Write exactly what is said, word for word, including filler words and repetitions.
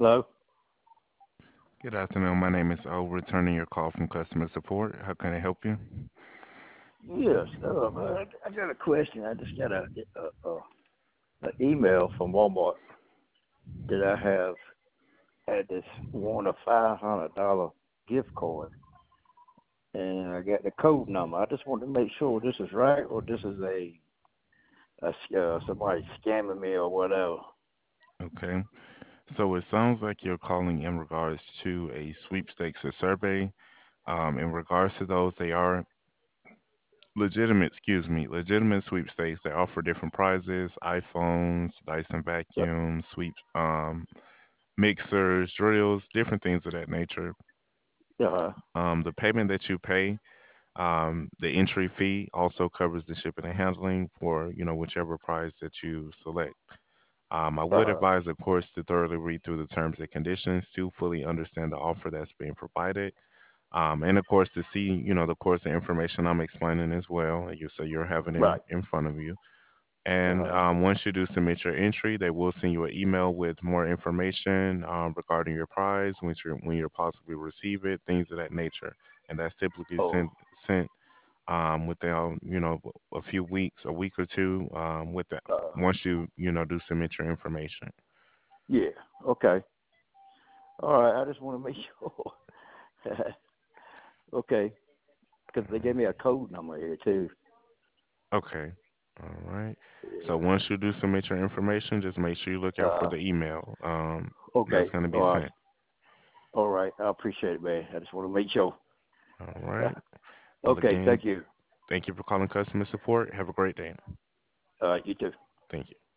Hello? Good afternoon. My name is O, returning your call from customer support. How can I help you? Yes, um, I, I got a question. I just got a, a, a, a email from Walmart that I have had this won a five hundred dollar gift card, and I got the code number. I just want to make sure this is right or this is a, a uh, somebody scamming me or whatever. Okay. So it sounds like you're calling in regards to a sweepstakes or survey. Um, in regards to those, they are legitimate, excuse me, legitimate sweepstakes. They offer different prizes, iPhones, Dyson Yep. vacuums, sweep, um, mixers, drills, different things of that nature. Uh, Um, the payment that you pay, um, the entry fee also covers the shipping and handling for, you know, whichever prize that you select. Um, I would uh, advise, of course, to thoroughly read through the terms and conditions to fully understand the offer that's being provided. Um, and of course, to see, you know, the course of information I'm explaining as well. You, so you're having it right. in front of you. And Uh, um, once you do submit your entry, they will send you an email with more information um, regarding your prize, when you when you possibly receive it, things of that nature. And that's typically oh, sent sent um, within you know a few weeks, a week or two, um, with that. uh, Once you you know do submit your information. yeah. Okay. All right. I just want to make sure. Okay. Because they gave me a code number here too. Okay. All right. So Yeah. once you do submit your information, just make sure you look out for Uh, the email um, that's okay. going to be All right. sent. All right. I appreciate it, man. I just want to make sure. All right. Well, Okay. again, Thank you. thank you for calling customer support. Have a great day. All right. You too. Thank you.